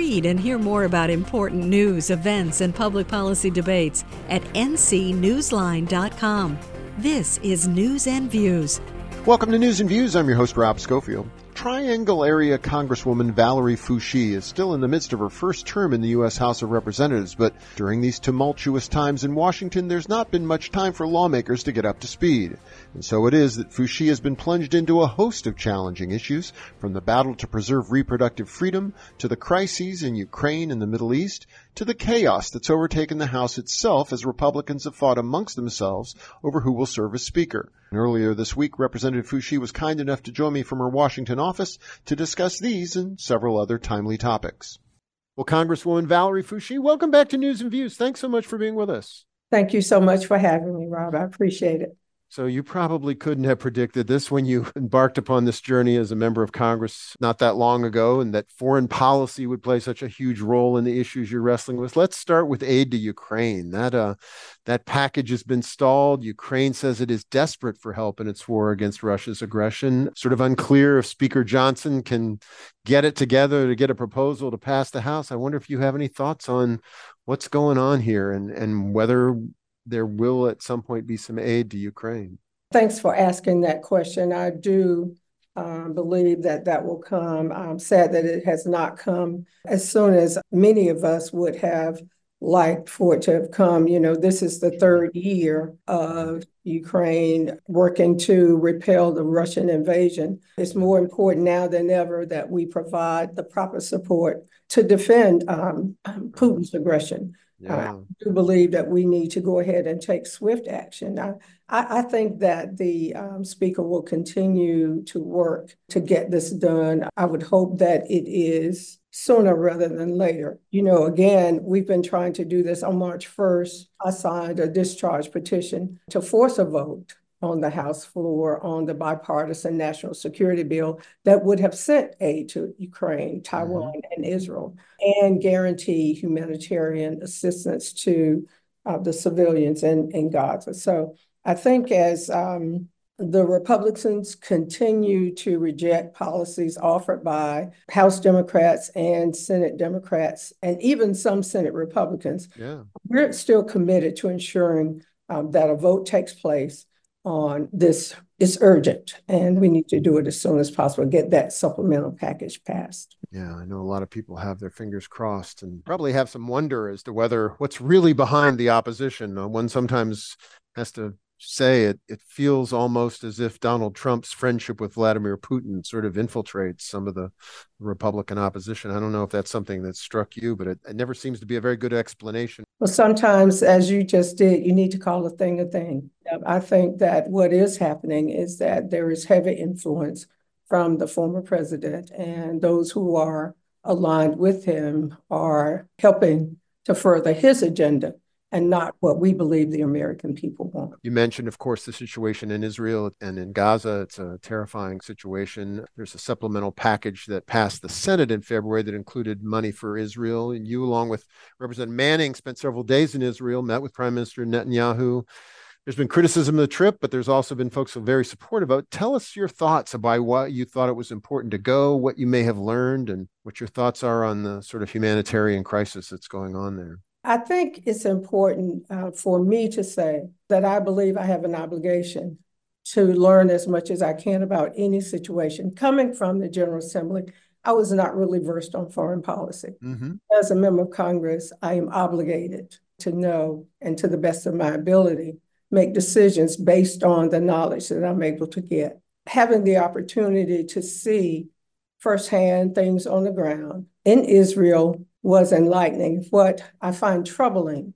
Read and hear more about important news, events, and public policy debates at ncnewsline.com. This is News and Views. Welcome to News and Views. I'm your host, Rob Schofield. Triangle area Congresswoman Valerie Foushee is still in the midst of her first term in the U.S. House of Representatives, but during these tumultuous times in Washington, there's not been much time for lawmakers to get up to speed. And so it is that Foushee has been plunged into a host of challenging issues, from the battle to preserve reproductive freedom, to the crises in Ukraine and the Middle East, to the chaos that's overtaken the House itself as Republicans have fought amongst themselves over who will serve as Speaker. And earlier this week, Representative Foushee was kind enough to join me from her Washington office to discuss these and several other timely topics. Well, Congresswoman Valerie Foushee, welcome back to News and Views. Thanks so much for being with us. Thank you so much for having me, Rob. I appreciate it. So you probably couldn't have predicted this when you embarked upon this journey as a member of Congress not that long ago, and that foreign policy would play such a huge role in the issues you're wrestling with. Let's start with aid to Ukraine. That package has been stalled. Ukraine says it is desperate for help in its war against Russia's aggression. Sort of unclear if Speaker Johnson can get it together to get a proposal to pass the House. I wonder if you have any thoughts on what's going on here and whether there will at some point be some aid to Ukraine. Thanks for asking that question. I do believe that will come. I'm sad that it has not come as soon as many of us would have liked for it to have come. You know, this is the third year of Ukraine working to repel the Russian invasion. It's more important now than ever that we provide the proper support to defend Putin's aggression. Yeah. I do believe that we need to go ahead and take swift action. I think that the Speaker will continue to work to get this done. I would hope that it is sooner rather than later. You know, again, we've been trying to do this on March 1st. I signed a discharge petition to force a vote on the House floor on the bipartisan national security bill that would have sent aid to Ukraine, Taiwan, and Israel, and guarantee humanitarian assistance to the civilians in Gaza. So I think as the Republicans continue to reject policies offered by House Democrats and Senate Democrats, and even some Senate Republicans, we're still committed to ensuring that a vote takes place on this. It's urgent, and we need to do it as soon as possible, get that supplemental package passed. Yeah, I know a lot of people have their fingers crossed and probably have some wonder as to whether what's really behind the opposition. One sometimes has to say it feels almost as if Donald Trump's friendship with Vladimir Putin sort of infiltrates some of the Republican opposition. I don't know if that's something that struck you, but it never seems to be a very good explanation. Well, sometimes, as you just did, you need to call a thing a thing. I think that what is happening is that there is heavy influence from the former president, and those who are aligned with him are helping to further his agenda and not what we believe the American people want. You mentioned, of course, the situation in Israel and in Gaza. It's a terrifying situation. There's a supplemental package that passed the Senate in February that included money for Israel. And you, along with Representative Manning, spent several days in Israel, met with Prime Minister Netanyahu. There's been criticism of the trip, but there's also been folks who are very supportive of it. Tell us your thoughts about why you thought it was important to go, what you may have learned, and what your thoughts are on the sort of humanitarian crisis that's going on there. I think it's important for me to say that I believe I have an obligation to learn as much as I can about any situation. Coming from the General Assembly, I was not really versed on foreign policy. As a member of Congress, I am obligated to know, and to the best of my ability, make decisions based on the knowledge that I'm able to get. Having the opportunity to see firsthand things on the ground in Israel was enlightening. What I find troubling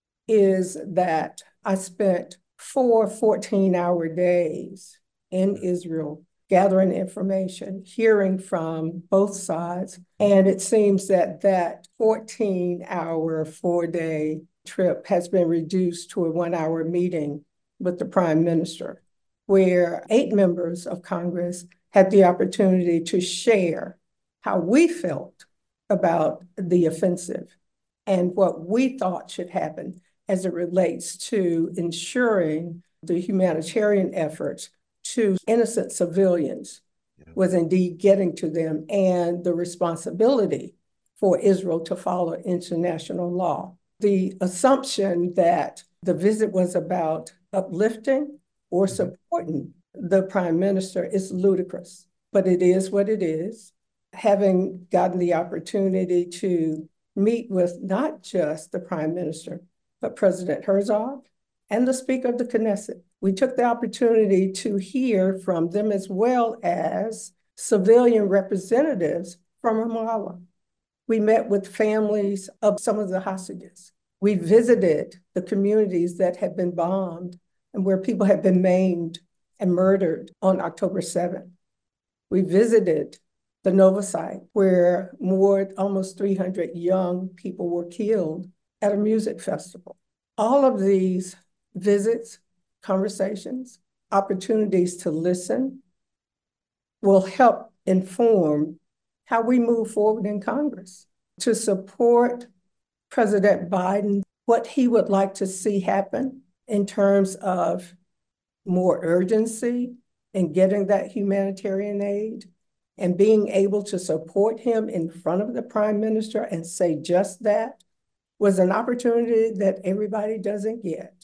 is that I spent 4 14-hour days in Israel gathering information, hearing from both sides. And it seems that 14-hour, 4-day trip has been reduced to a 1-hour meeting with the Prime Minister, where 8 members of Congress had the opportunity to share how we felt about the offensive and what we thought should happen as it relates to ensuring the humanitarian efforts to innocent civilians was indeed getting to them, and the responsibility for Israel to follow international law. The assumption that the visit was about uplifting or supporting the prime minister is ludicrous, but it is what it is. Having gotten the opportunity to meet with not just the prime minister, but President Herzog and the Speaker of the Knesset, we took the opportunity to hear from them as well as civilian representatives from Ramallah. We met with families of some of the hostages. We visited the communities that had been bombed and where people had been maimed and murdered on October 7th. We visited the Nova site where almost 300 young people were killed at a music festival. All of these visits, conversations, opportunities to listen will help inform how we move forward in Congress to support President Biden, what he would like to see happen in terms of more urgency in getting that humanitarian aid and being able to support him in front of the prime minister and say just that was an opportunity that everybody doesn't get.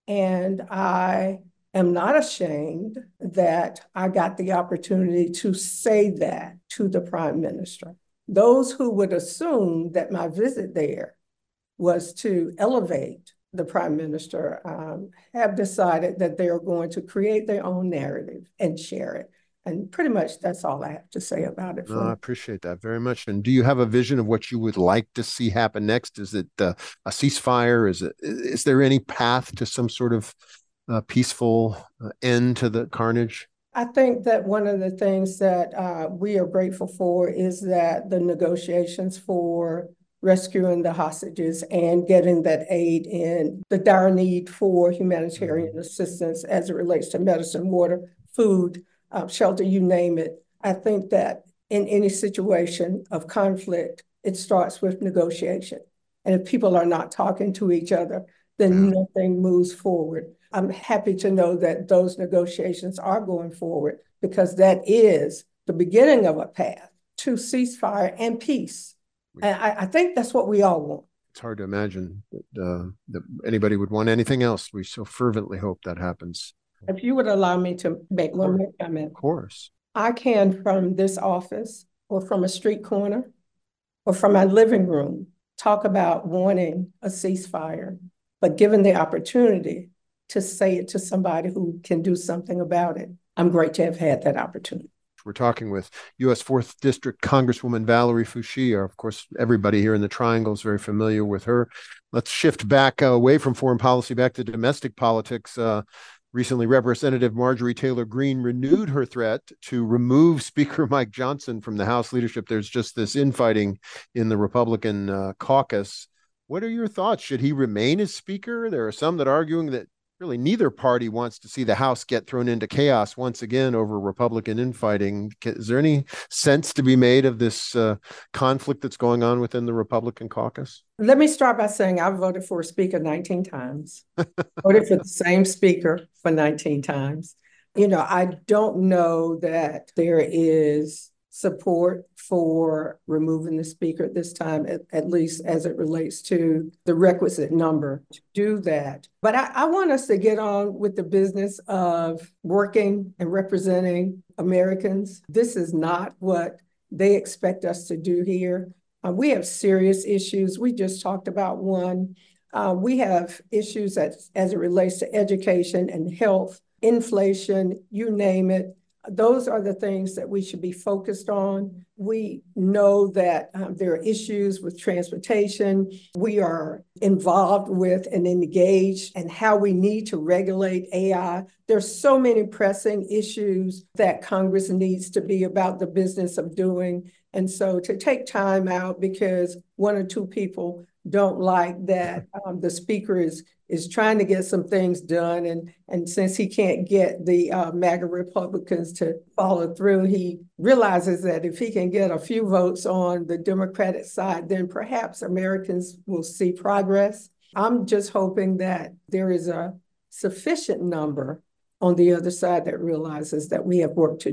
And I am not ashamed that I got the opportunity to say that to the prime minister. Those who would assume that my visit there was to elevate the prime minister have decided that they are going to create their own narrative and share it. And pretty much that's all I have to say about it. I appreciate that very much. And do you have a vision of what you would like to see happen next? Is it a ceasefire? Is there any path to some sort of peaceful end to the carnage? I think that one of the things that we are grateful for is that the negotiations for rescuing the hostages and getting that aid in the dire need for humanitarian assistance as it relates to medicine, water, food, shelter, you name it. I think that in any situation of conflict, it starts with negotiation. And if people are not talking to each other, then nothing moves forward. I'm happy to know that those negotiations are going forward because that is the beginning of a path to ceasefire and peace. And I think that's what we all want. It's hard to imagine that anybody would want anything else. We so fervently hope that happens. If you would allow me to make one more comment. Of course. I can, from this office or from a street corner or from my living room, talk about wanting a ceasefire, but given the opportunity to say it to somebody who can do something about it, I'm great to have had that opportunity. We're talking with U.S. 4th District Congresswoman Valerie Foushee. Of course, everybody here in the Triangle is very familiar with her. Let's shift back away from foreign policy, back to domestic politics. Recently, Representative Marjorie Taylor Greene renewed her threat to remove Speaker Mike Johnson from the House leadership. There's just this infighting in the Republican caucus. What are your thoughts? Should he remain as Speaker? There are some that are arguing that really neither party wants to see the House get thrown into chaos once again over Republican infighting. Is there any sense to be made of this conflict that's going on within the Republican caucus? Let me start by saying I voted for a speaker 19 times. Voted for the same speaker for 19 times. You know, I don't know that there is support for removing the speaker at this time, at least as it relates to the requisite number to do that. But I want us to get on with the business of working and representing Americans. This is not what they expect us to do here. We have serious issues. We just talked about one. We have issues as it relates to education and health, inflation, you name it. Those are the things that we should be focused on. We know that there are issues with transportation. We are involved with and engaged in how we need to regulate AI. There's so many pressing issues that Congress needs to be about the business of doing. And so to take time out because one or two people don't like that the speaker is trying to get some things done. And since he can't get the MAGA Republicans to follow through, he realizes that if he can get a few votes on the Democratic side, then perhaps Americans will see progress. I'm just hoping that there is a sufficient number on the other side that realizes that we have work to do.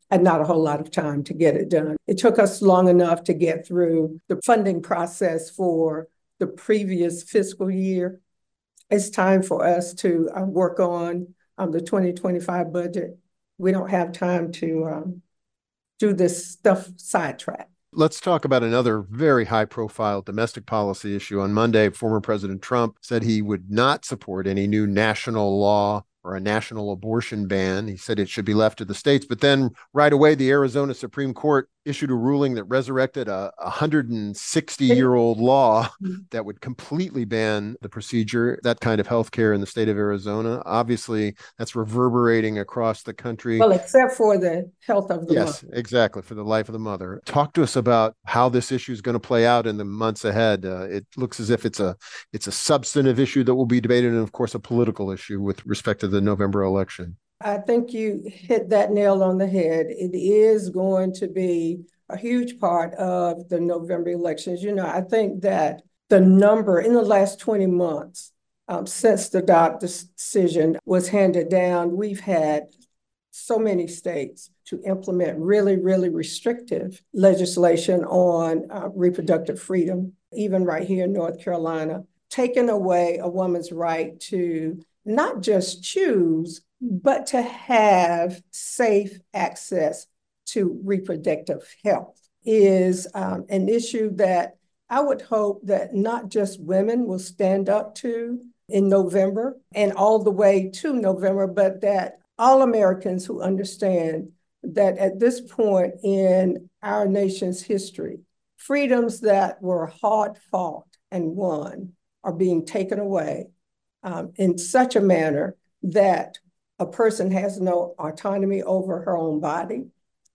and not a whole lot of time to get it done. It took us long enough to get through the funding process for the previous fiscal year. It's time for us to work on the 2025 budget. We don't have time to do this stuff sidetracked. Let's talk about another very high-profile domestic policy issue. On Monday, former President Trump said he would not support any new national law or a national abortion ban. He said it should be left to the states. But then right away, the Arizona Supreme Court issued a ruling that resurrected a 160-year-old law that would completely ban the procedure, that kind of health care in the state of Arizona. Obviously, that's reverberating across the country. Well, except for the health of the mother. Yes, exactly, for the life of the mother. Talk to us about how this issue is going to play out in the months ahead. It looks as if it's a substantive issue that will be debated, and of course, a political issue with respect to the November election. I think you hit that nail on the head. It is going to be a huge part of the November elections. You know, I think that the number in the last 20 months since the Dobbs decision was handed down, we've had so many states to implement really, really restrictive legislation on reproductive freedom, even right here in North Carolina, taking away a woman's right to not just choose, but to have safe access to reproductive health is an issue that I would hope that not just women will stand up to in November and all the way to November, but that all Americans who understand that at this point in our nation's history, freedoms that were hard fought and won are being taken away in such a manner that a person has no autonomy over her own body.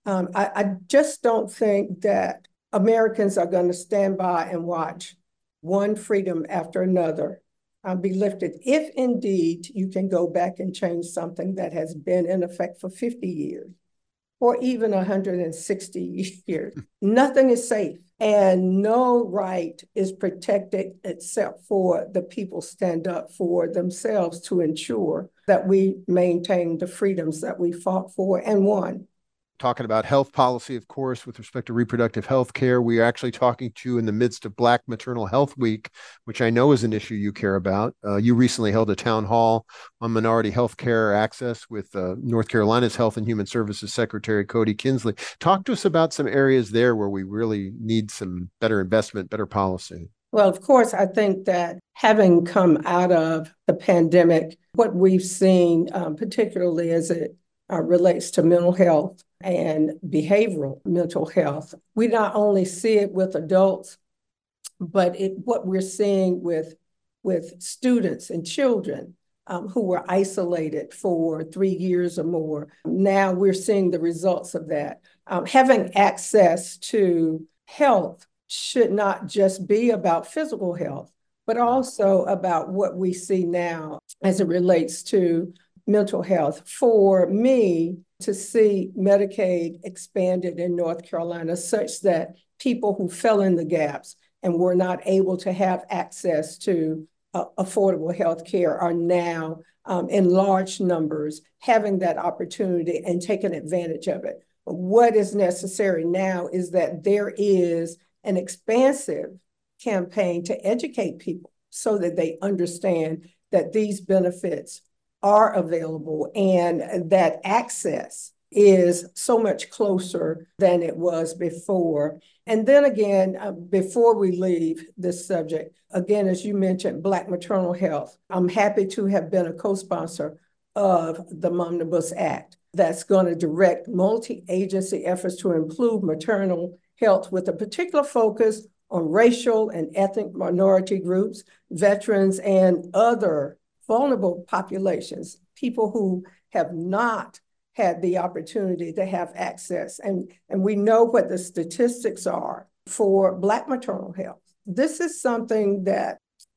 I just don't think that Americans are going to stand by and watch one freedom after another be lifted. If indeed you can go back and change something that has been in effect for 50 years or even 160 years, nothing is safe and no right is protected except for the people stand up for themselves to ensure that we maintain the freedoms that we fought for and won. Talking about health policy, of course, with respect to reproductive health care. We are actually talking to you in the midst of Black Maternal Health Week, which I know is an issue you care about. You recently held a town hall on minority health care access with North Carolina's Health and Human Services Secretary Cody Kinsley. Talk to us about some areas there where we really need some better investment, better policy. Well, of course, I think that having come out of the pandemic, what we've seen, particularly as it relates to mental health and behavioral mental health, we not only see it with adults, but what we're seeing with students and children who were isolated for 3 years or more. Now we're seeing the results of that. Having access to health should not just be about physical health, but also about what we see now as it relates to mental health. For me, to see Medicaid expanded in North Carolina such that people who fell in the gaps and were not able to have access to affordable health care are now in large numbers having that opportunity and taking advantage of it. What is necessary now is that there is an expansive campaign to educate people so that they understand that these benefits are available and that access is so much closer than it was before. And then again, before we leave this subject, again, as you mentioned, Black maternal health, I'm happy to have been a co-sponsor of the Momnibus Act that's going to direct multi-agency efforts to improve maternal health with a particular focus on racial and ethnic minority groups, veterans, and other vulnerable populations, people who have not had the opportunity to have access. And we know what the statistics are for Black maternal health. This is something that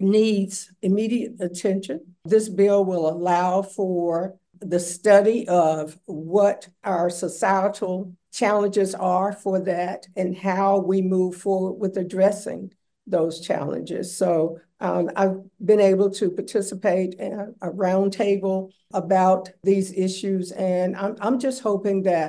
needs immediate attention. This bill will allow for the study of what our societal challenges are for that and how we move forward with addressing those challenges. So I've been able to participate in a roundtable about these issues, and I'm just hoping that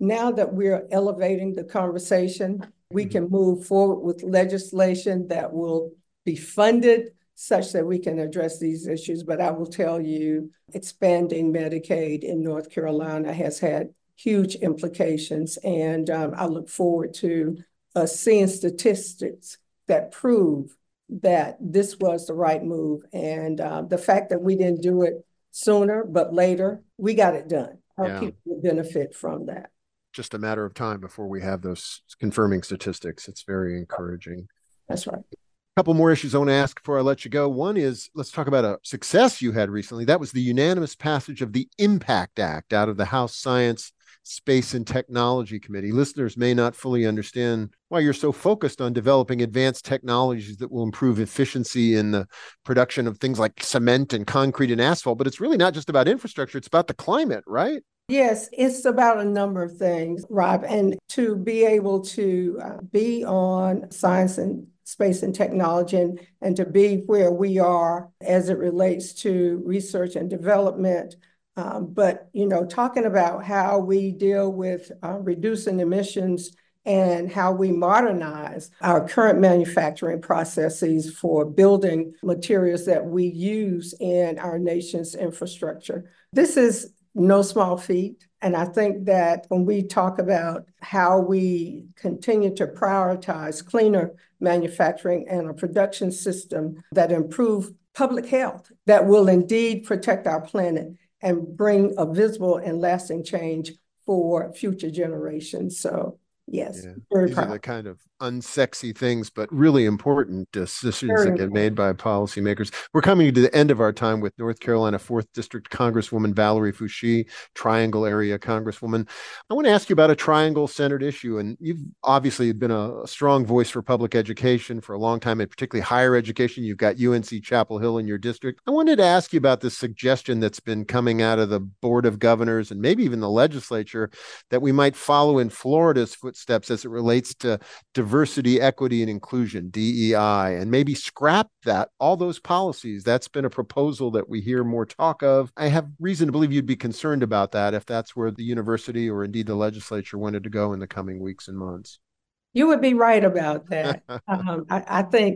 now that we're elevating the conversation, we can move forward with legislation that will be funded such that we can address these issues. But I will tell you, expanding Medicaid in North Carolina has had huge implications. And I look forward to seeing statistics that prove that this was the right move. And the fact that we didn't do it sooner, but later, we got it done. Our people will benefit from that. Just a matter of time before we have those confirming statistics. It's very encouraging. That's right. A couple more issues I want to ask before I let you go. One is, let's talk about a success you had recently. That was the unanimous passage of the IMPACT Act out of the House Science, Space, and Technology Committee. Listeners may not fully understand why you're so focused on developing advanced technologies that will improve efficiency in the production of things like cement and concrete and asphalt, but it's really not just about infrastructure, it's about the climate, right? Yes, it's about a number of things, Rob, and to be able to be on science and space and technology and to be where we are as it relates to research and development. But, talking about how we deal with reducing emissions and how we modernize our current manufacturing processes for building materials that we use in our nation's infrastructure. This is no small feat. And I think that when we talk about how we continue to prioritize cleaner manufacturing and a production system that improve public health, that will indeed protect our planet and bring a visible and lasting change for future generations. So, yes, very These proud. are the kind of unsexy things, but really important decisions that get made by policymakers. We're coming to the end of our time with North Carolina 4th District Congresswoman Valerie Foushee, Triangle Area Congresswoman. I want to ask you about a Triangle-centered issue, and you've obviously been a strong voice for public education for a long time, and particularly higher education. You've got UNC Chapel Hill in your district. I wanted to ask you about this suggestion that's been coming out of the Board of Governors and maybe even the legislature that we might follow in Florida's footsteps as it relates to diversity, equity, and inclusion, DEI, and maybe scrap all those policies. That's been a proposal that we hear more talk of. I have reason to believe you'd be concerned about that if that's where the university or indeed the legislature wanted to go in the coming weeks and months. You would be right about that. I think,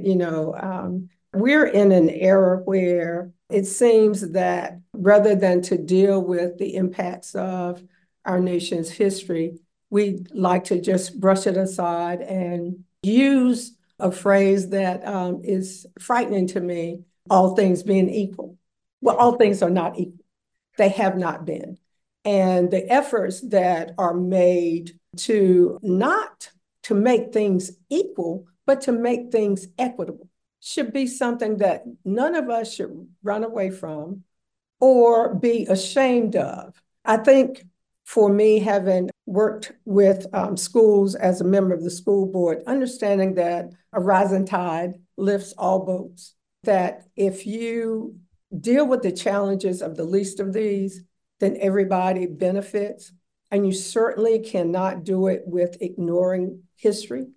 we're in an era where it seems that rather than to deal with the impacts of our nation's history, we like to just brush it aside and use a phrase that is frightening to me, all things being equal. Well, all things are not equal. They have not been. And the efforts that are made to not to make things equal, but to make things equitable should be something that none of us should run away from or be ashamed of. I think for me, having worked with schools as a member of the school board, understanding that a rising tide lifts all boats, that if you deal with the challenges of the least of these, then everybody benefits. And you certainly cannot do it with ignoring history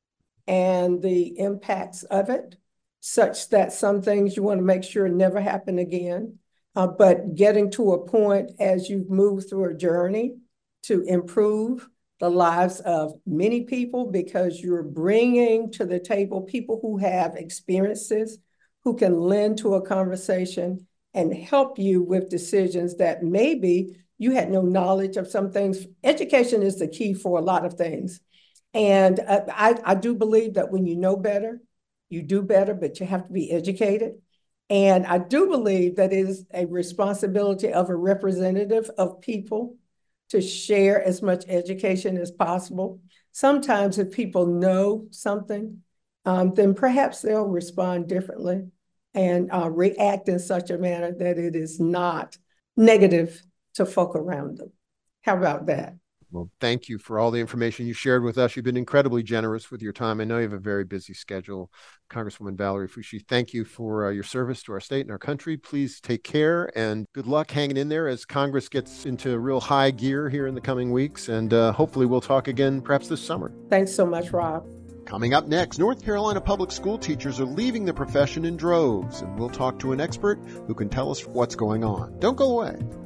and the impacts of it, such that some things you want to make sure never happen again. But getting to a point as you've moved through a journey to improve the lives of many people, because you're bringing to the table people who have experiences, who can lend to a conversation and help you with decisions that maybe you had no knowledge of some things. Education is the key for a lot of things. And I do believe that when you know better, you do better, but you have to be educated. And I do believe that it is a responsibility of a representative of people to share as much education as possible. Sometimes if people know something, then perhaps they'll respond differently and react in such a manner that it is not negative to folk around them. How about that? Well, thank you for all the information you shared with us. You've been incredibly generous with your time. I know you have a very busy schedule. Congresswoman Valerie Foushee, thank you for your service to our state and our country. Please take care and good luck hanging in there as Congress gets into real high gear here in the coming weeks. And hopefully we'll talk again perhaps this summer. Thanks so much, Rob. Coming up next, North Carolina public school teachers are leaving the profession in droves, and we'll talk to an expert who can tell us what's going on. Don't go away.